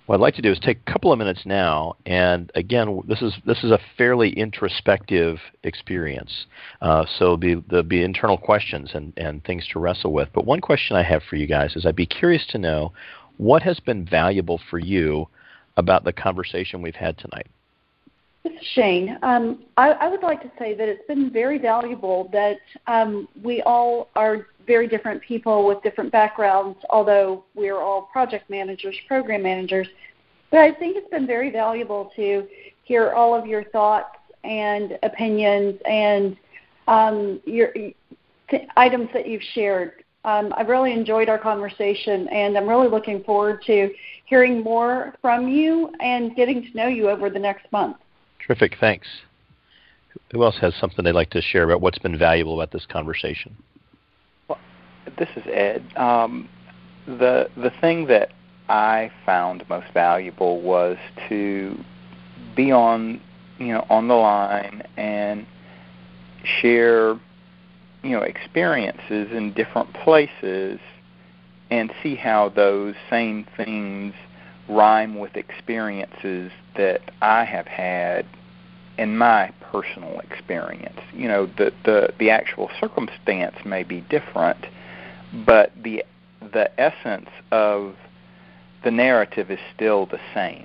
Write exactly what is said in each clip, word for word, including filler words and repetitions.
What I'd like to do is take a couple of minutes now, and again, this is this is a fairly introspective experience, uh, so be, there'll be internal questions and, and things to wrestle with. But one question I have for you guys is I'd be curious to know what has been valuable for you about the conversation we've had tonight. This is Shane. Um, I, I would like to say that it's been very valuable that um, we all are very different people with different backgrounds, although we're all project managers, program managers. But I think it's been very valuable to hear all of your thoughts and opinions and um, your t- items that you've shared. Um, I've really enjoyed our conversation, and I'm really looking forward to hearing more from you and getting to know you over the next month. Terrific, thanks. Who else has something they'd like to share about what's been valuable about this conversation? Well, this is Ed. Um, the the thing that I found most valuable was to be on, you know, on the line and share, you know, experiences in different places and see how those same things rhyme with experiences that I have had in my personal experience. You know, the, the, the actual circumstance may be different, but the the essence of the narrative is still the same.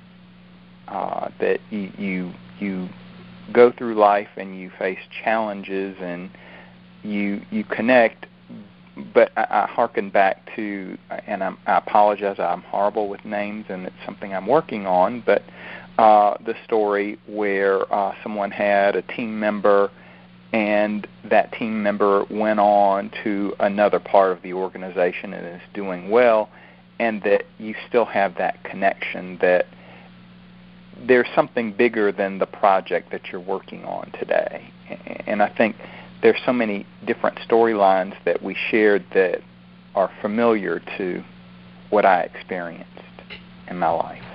Uh, that you, you you go through life and you face challenges and you you connect. But I, I hearken back to, and I'm, I apologize, I'm horrible with names, and it's something I'm working on, but uh, the story where uh, someone had a team member, and that team member went on to another part of the organization and is doing well, and that you still have that connection, that there's something bigger than the project that you're working on today. And I think there's so many different storylines that we shared that are familiar to what I experienced in my life.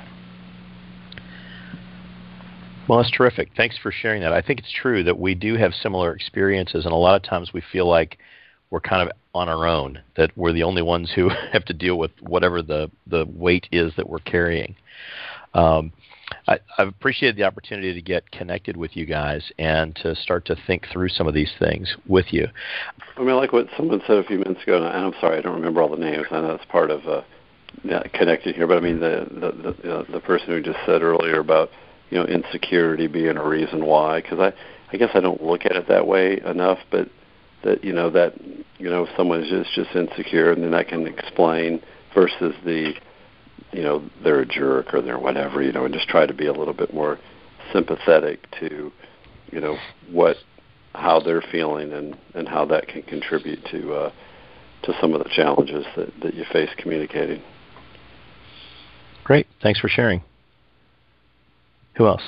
Well, that's terrific. Thanks for sharing that. I think it's true that we do have similar experiences, and a lot of times we feel like we're kind of on our own, that we're the only ones who have to deal with whatever the, the weight is that we're carrying. Um, I, I've appreciated the opportunity to get connected with you guys and to start to think through some of these things with you. I mean, I like what someone said a few minutes ago, and I'm sorry, I don't remember all the names. I know it's part of uh, connected here, but I mean the the the, uh, the person who just said earlier about, you know, insecurity being a reason why, because I I guess I don't look at it that way enough, but that, you know, that, you know, if someone is just just insecure, and then that can explain, versus the, you know, they're a jerk or they're whatever, you know, and just try to be a little bit more sympathetic to, you know, what, how they're feeling and, and how that can contribute to uh, to some of the challenges that, that you face communicating. Great. Thanks for sharing. Who else?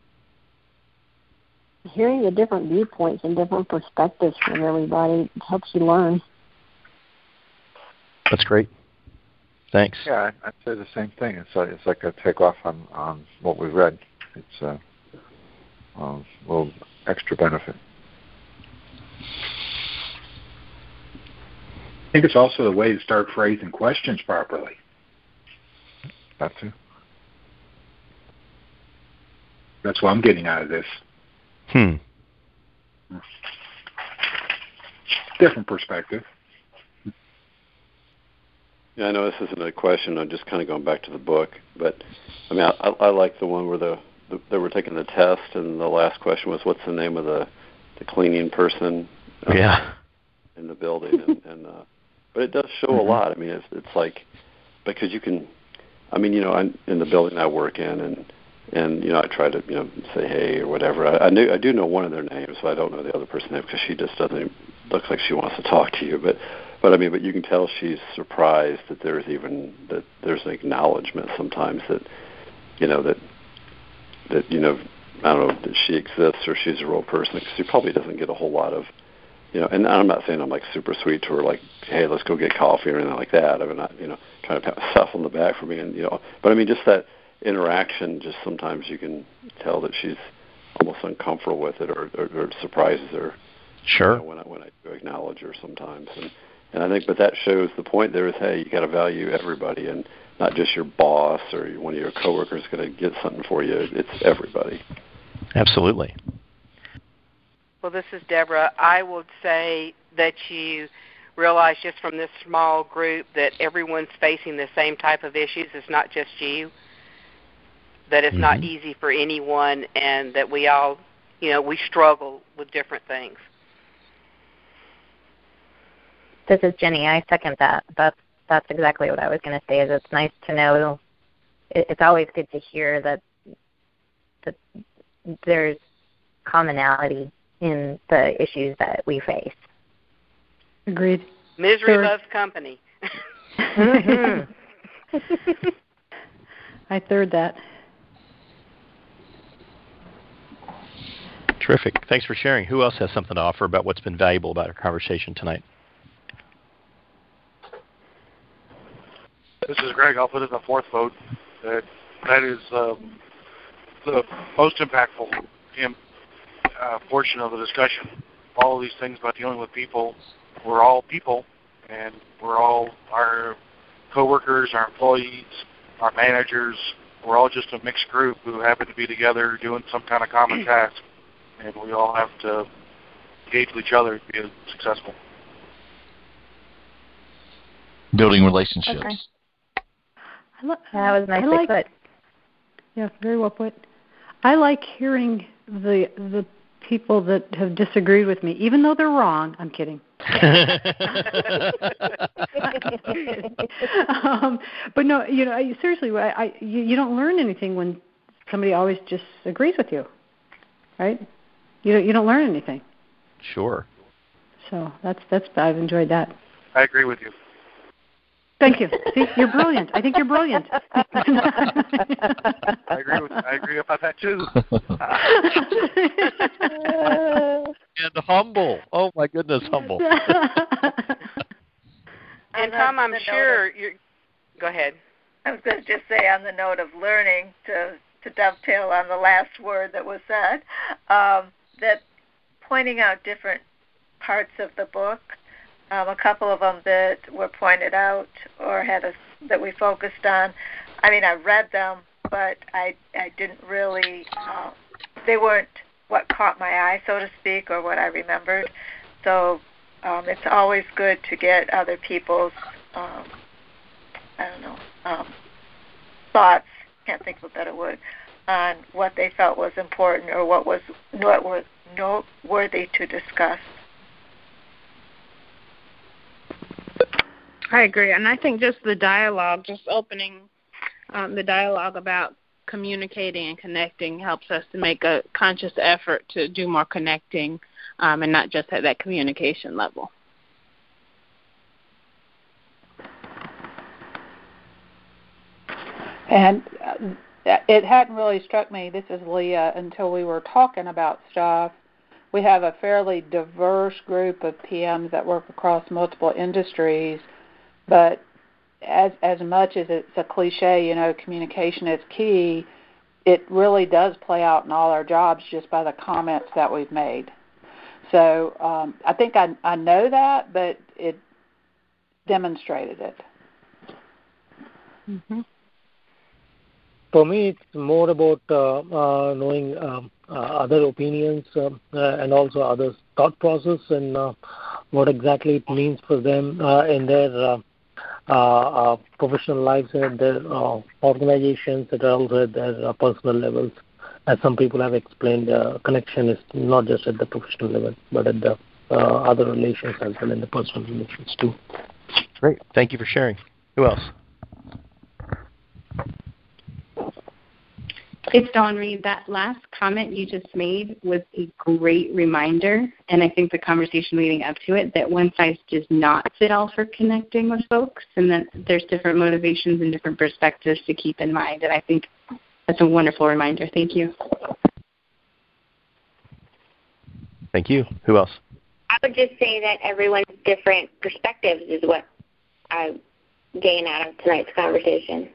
Hearing the different viewpoints and different perspectives from everybody helps you learn. That's great. Thanks. Yeah, I'd say the same thing. It's like, it's like a takeoff on, on what we read. It's a, a little extra benefit. I think it's also a way to start phrasing questions properly. That too. That's what I'm getting out of this. Hmm. Different perspective. Yeah, I know this isn't a question. I'm just kind of going back to the book, but I mean, I, I like the one where the, the they were taking the test, and the last question was, "What's the name of the, the cleaning person?" Uh, yeah. In the building, and, and uh, but it does show mm-hmm. a lot. I mean, it's it's like, because you can, I mean, you know, I'm in the building I work in, and and you know, I try to, you know, say hey or whatever. I, I knew I do know one of their names, but I don't know the other person's name because she just doesn't looks like she wants to talk to you, but. But I mean, but you can tell she's surprised that there's even that there's an acknowledgement sometimes that, you know, that that you know, I don't know, that she exists or she's a real person, because she probably doesn't get a whole lot of, you know. And I'm not saying I'm like super sweet to her, like, hey, let's go get coffee or anything like that. I mean, not, you know, trying to pat myself on the back for being, you know. But I mean, just that interaction, just sometimes you can tell that she's almost uncomfortable with it, or, or, or it surprises her. Sure. You know, when I when I do acknowledge her sometimes. And And I think, but that shows the point there is, hey, you got to value everybody, and not just your boss or one of your coworkers going to get something for you. It's everybody. Absolutely. Well, this is Deborah. I would say that you realize just from this small group that everyone's facing the same type of issues. It's not just you. That it's mm-hmm. not easy for anyone, and that we all, you know, we struggle with different things. This is Jenny. I second that. That's that's exactly what I was going to say. Is it's nice to know. It's always good to hear that that there's commonality in the issues that we face. Agreed. Misery Third. Loves company. mm-hmm. I third that. Terrific. Thanks for sharing. Who else has something to offer about what's been valuable about our conversation tonight? This is Greg. I'll put in the fourth vote. That that is um, the most impactful in, uh, portion of the discussion. All of these things about dealing with people. We're all people, and we're all our coworkers, our employees, our managers. We're all just a mixed group who happen to be together doing some kind of common task, and we all have to engage with each other to be successful. Building relationships. Okay. Lo- that was nicely like, put. Yeah, very well put. I like hearing the the people that have disagreed with me, even though they're wrong. I'm kidding. um, but no, you know, I, seriously, I, I you, you don't learn anything when somebody always just agrees with you, right? You don't, you don't learn anything. Sure. So that's that's I've enjoyed that. I agree with you. Thank you. See, you're brilliant. I think you're brilliant. I agree with. I agree about that too. And humble. Oh my goodness, humble. And Tom, I'm sure of, you're. Go ahead. I was going to just say, on the note of learning, to to dovetail on the last word that was said, um, that pointing out different parts of the book. Um, a couple of them that were pointed out or had a, that we focused on. I mean, I read them, but I I didn't really. Uh, they weren't what caught my eye, so to speak, or what I remembered. So um, it's always good to get other people's um, I don't know um, thoughts. Can't think of a better word on what they felt was important or what was noteworthy, noteworthy to discuss. I agree, and I think just the dialogue, just opening um, the dialogue about communicating and connecting helps us to make a conscious effort to do more connecting um, and not just at that communication level. And uh, it hadn't really struck me, this is Leah, until we were talking about stuff. We have a fairly diverse group of P Ms that work across multiple industries. But as as much as it's a cliche, you know, communication is key, it really does play out in all our jobs just by the comments that we've made. So um, I think I, I know that, but it demonstrated it. Mm-hmm. For me, it's more about uh, uh, knowing um, uh, other opinions um, uh, and also other thought process and uh, what exactly it means for them uh, in their uh, Uh, uh, professional lives and their uh, organizations that are also at their uh, personal levels. As some people have explained, uh, connection is not just at the professional level, but at the uh, other relations as well, in the personal relations too. Great. Thank you for sharing. Who else? It's Dawn Reed. That last comment you just made was a great reminder, and I think the conversation leading up to it, that one size does not fit all for connecting with folks, and that there's different motivations and different perspectives to keep in mind, and I think that's a wonderful reminder. Thank you. Thank you. Who else? I would just say that everyone's different perspectives is what I gain out of tonight's conversation.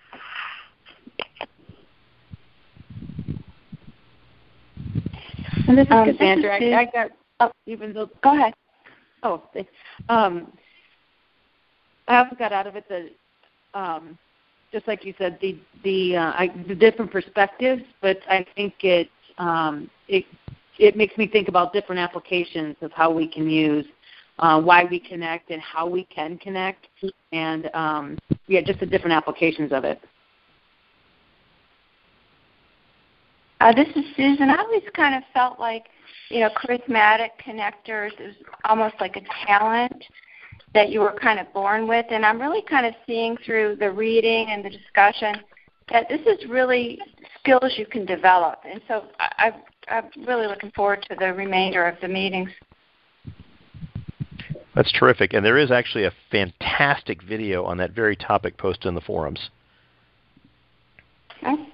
And this is um, Cassandra. I, I got oh, even though. Go ahead. Oh, thanks. Um, I also got out of it the um, just like you said, the the uh, I, the different perspectives, but I think it um, it it makes me think about different applications of how we can use uh, why we connect and how we can connect, and um, yeah, just the different applications of it. Uh, this is Susan. I always kind of felt like, you know, charismatic connectors is almost like a talent that you were kind of born with, and I'm really kind of seeing through the reading and the discussion that this is really skills you can develop, and so I, I'm really looking forward to the remainder of the meetings. That's terrific, and there is actually a fantastic video on that very topic posted in the forums. Okay.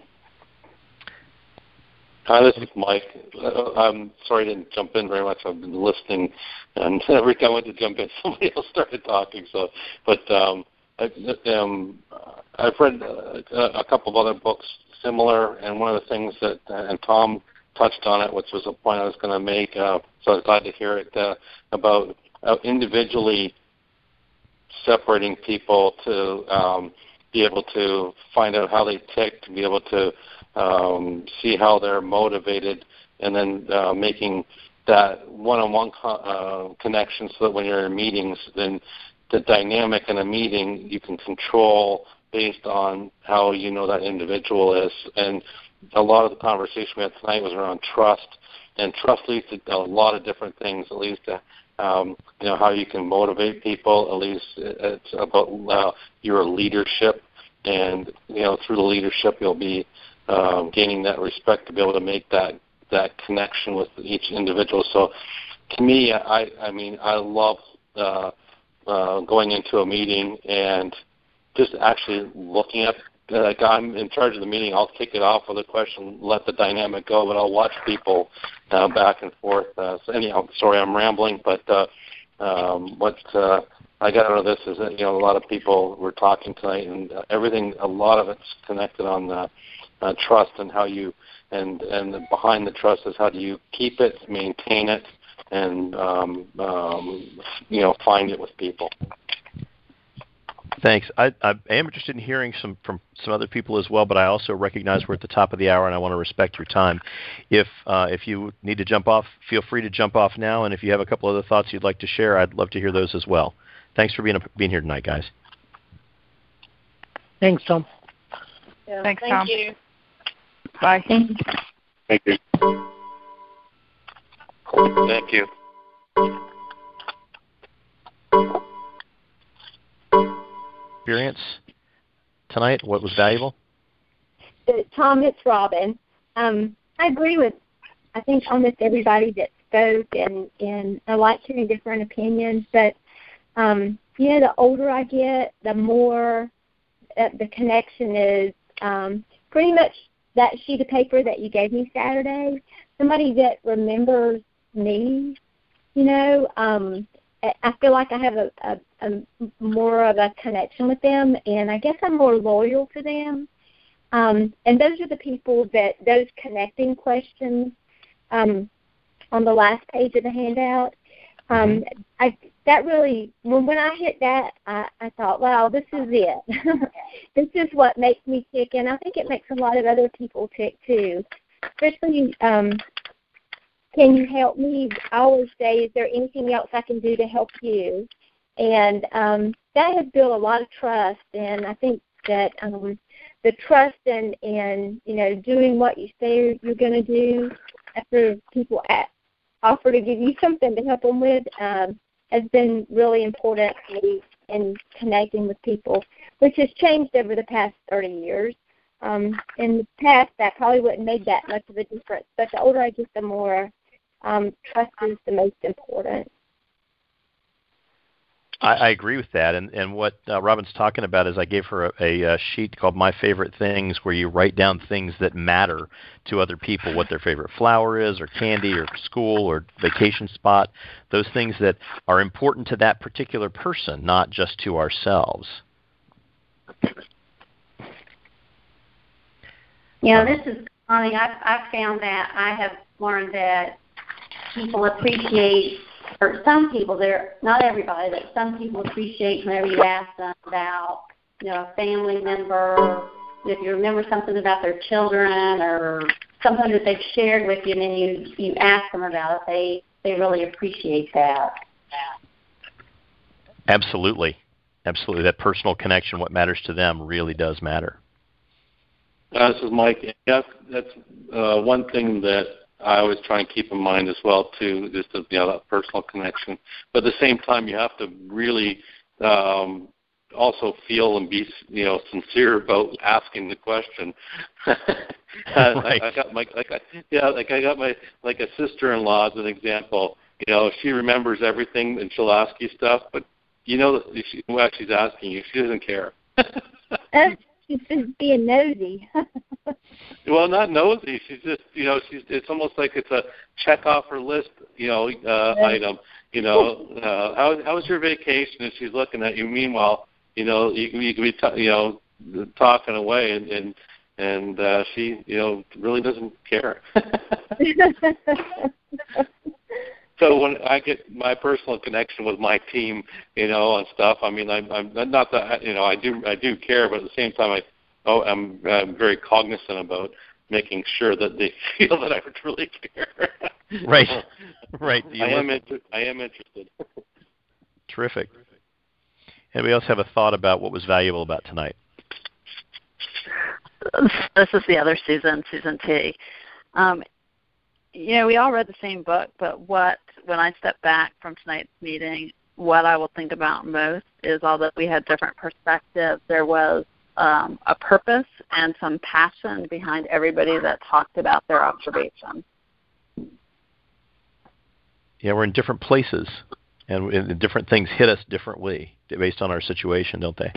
Hi, this is Mike. Uh, I'm sorry I didn't jump in very much. I've been listening, and every time I went to jump in, somebody else started talking. So, but um, I, um, I've read uh, a couple of other books similar, and one of the things that, uh, and Tom touched on it, which was a point I was going to make. Uh, so I was glad to hear it uh, about uh, individually separating people to um, be able to find out how they tick, to be able to Um, see how they're motivated, and then uh, making that one-on-one co- uh, connection so that when you're in meetings, then the dynamic in a meeting you can control based on how you know that individual is. And a lot of the conversation we had tonight was around trust, and trust leads to a lot of different things. It leads to um, you know, how you can motivate people. At least it's about uh, your leadership, and you know, through the leadership you'll be Um, gaining that respect to be able to make that, that connection with each individual. So to me, I, I mean, I love uh, uh, going into a meeting and just actually looking at, like I'm in charge of the meeting, I'll kick it off with a question, let the dynamic go, but I'll watch people uh, back and forth. Uh, so anyhow, sorry I'm rambling, but uh, um, what uh, I got out of this is that, you know, a lot of people were talking tonight, and uh, everything, a lot of it's connected on the Uh, trust, and how you, and and behind the trust is how do you keep it, maintain it, and um, um, you know, find it with people. Thanks. I, I am interested in hearing some from some other people as well, but I also recognize we're at the top of the hour, and I want to respect your time. If uh, if you need to jump off, feel free to jump off now, and if you have a couple other thoughts you'd like to share, I'd love to hear those as well. Thanks for being being here tonight, guys. Thanks, Tom. Yeah, Thanks, thank Tom. you. Bye. Thank you. Thank you. Experience tonight, what was valuable? Uh, Tom, it's Robin. Um, I agree with, I think, almost everybody that spoke, and, and I like hearing different opinions, but, um, you know, the older I get, the more uh, the connection is um, pretty much that sheet of paper that you gave me Saturday, somebody that remembers me, you know, um, I feel like I have a, a, a more of a connection with them, and I guess I'm more loyal to them. Um, and those are the people that, those connecting questions um, on the last page of the handout, um, I, that really, when, when I hit that, I, I thought, wow, this is it. This is what makes me tick, and I think it makes a lot of other people tick too. Especially, um, can you help me? I always say, is there anything else I can do to help you? And um, that has built a lot of trust, and I think that um, the trust and, and, you know, doing what you say you're going to do after people ask, offer to give you something to help them with um, has been really important to me in connecting with people, which has changed over the past thirty years. Um, in the past, that probably wouldn't have made that much of a difference, but the older I get, the more um, trust is the most important. I, I agree with that, and and what uh, Robin's talking about is I gave her a, a, a sheet called My Favorite Things, where you write down things that matter to other people, what their favorite flower is, or candy, or school, or vacation spot, those things that are important to that particular person, not just to ourselves. Yeah, this is Connie. I I found that I have learned that people appreciate, or some people, they're not everybody, but some people appreciate whenever you ask them about you know, a family member, if you remember something about their children or something that they've shared with you, and then you you ask them about it, they they really appreciate that. Absolutely, absolutely. That personal connection, what matters to them, really does matter. Uh, this is Mike. Yeah, that's uh, one thing that I always try and keep in mind as well too, just the, you know, that personal connection. But at the same time, you have to really um, also feel and be, you know, sincere about asking the question. Right. I, I got my like I, yeah, like I got my like a sister-in-law as an example. You know, she remembers everything and she'll ask you stuff, but you know that she, what she's asking you, she doesn't care. She's just being nosy. Well, not nosy. She's just, you know, she's. It's almost like it's a check off her list, you know, uh, yeah. item. You know, uh, how how was your vacation? And she's looking at you. Meanwhile, you know, you, you could be, t- you know, talking away, and and and uh, she, you know, really doesn't care. So when I get my personal connection with my team, you know, and stuff, I mean, I'm, I'm not that, you know, I do, I do care, but at the same time, I, oh, I'm, I'm very cognizant about making sure that they feel that I really care. Right, right. I am, inter- I am interested. Terrific. Anybody else have a thought about what was valuable about tonight? This is the other Susan, Susan T. Um, you know, we all read the same book, but what, when I step back from tonight's meeting, what I will think about most is although we had different perspectives, there was um, a purpose and some passion behind everybody that talked about their observation. Yeah, we're in different places, and, and different things hit us differently based on our situation, don't they?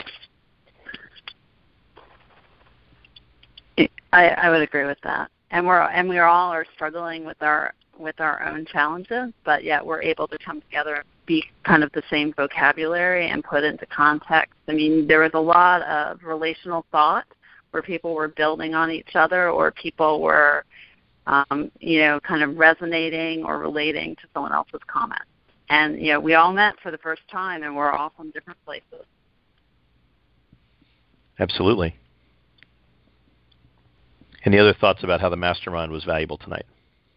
I, I would agree with that. And we're and we all are struggling with our with our own challenges, but yet we're able to come together and speak kind of the same vocabulary and put into context. I mean, there was a lot of relational thought where people were building on each other, or people were, um, you know, kind of resonating or relating to someone else's comment. And you know, we all met for the first time, and we're all from different places. Absolutely. Any other thoughts about how the mastermind was valuable tonight?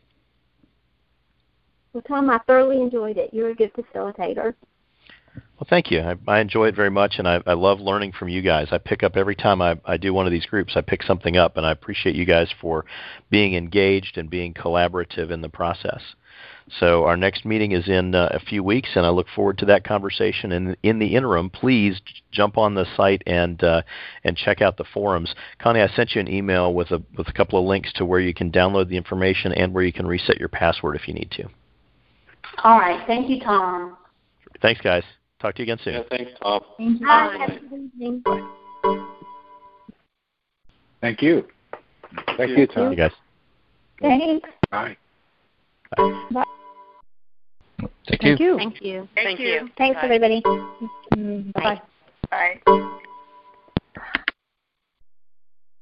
Well, Tom, I thoroughly enjoyed it. You're a good facilitator. Well, thank you. I, I enjoy it very much, and I, I love learning from you guys. I pick up every time I, I do one of these groups, I pick something up, and I appreciate you guys for being engaged and being collaborative in the process. So our next meeting is in uh, a few weeks, and I look forward to that conversation. And in the interim, please jump on the site and uh, and check out the forums. Connie, I sent you an email with a with a couple of links to where you can download the information and where you can reset your password if you need to. All right. Thank you, Tom. Thanks, guys. Talk to you again soon. Yeah, thanks, Tom. Thank you. Bye. Have a good evening. Thank you. Thank you, Tom. Hey, guys. Thanks. Bye. Bye. Bye. Thank Thank you. you. Thank you. Thank you. Thanks, Bye. everybody. Bye. Bye.